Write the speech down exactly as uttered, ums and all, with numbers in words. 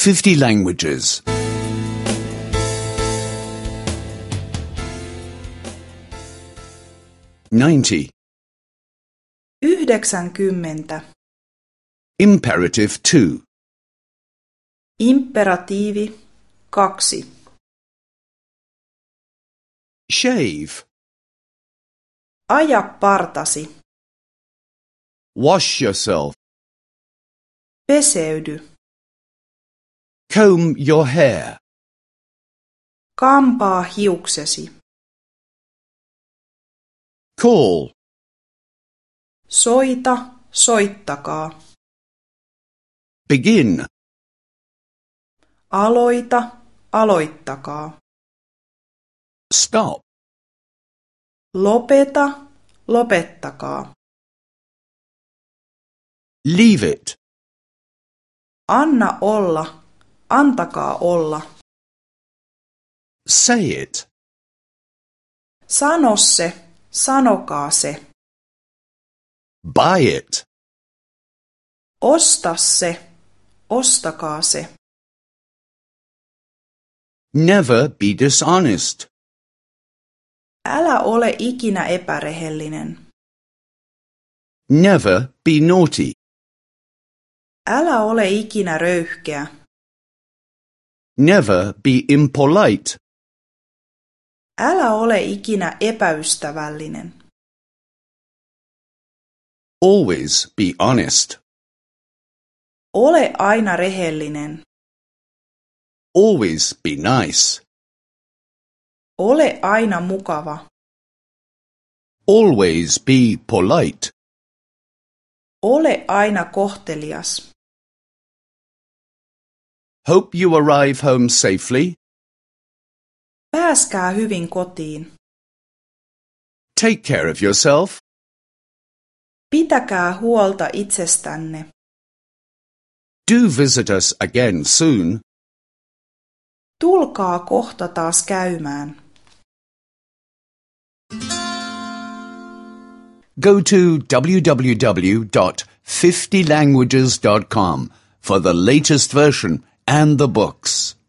fifty languages. ninety. Yhdeksänkymmentä. Imperative two. Imperatiivi kaksi. Shave. Aja partasi. Wash yourself. Peseydy. Comb your hair. Kampaa hiuksesi. Call. Soita, soittakaa. Begin. Aloita, aloittakaa. Stop. Lopeta, lopettakaa. Leave it. Anna olla, antakaa olla. Say it. Sano se, sanokaa se. Buy it. Osta se, ostakaa se. Never be dishonest. Älä ole ikinä epärehellinen. Never be naughty. Älä ole ikinä röyhkeä. Never be impolite. Älä ole ikinä epäystävällinen. Always be honest. Ole aina rehellinen. Always be nice. Ole aina mukava. Always be polite. Ole aina kohtelias. Hope you arrive home safely. Pääskää hyvin kotiin. Take care of yourself. Pitäkää huolta itsestänne. Do visit us again soon. Tulkaa kohta taas käymään. Go to w w w dot fifty languages dot com for the latest version and the books.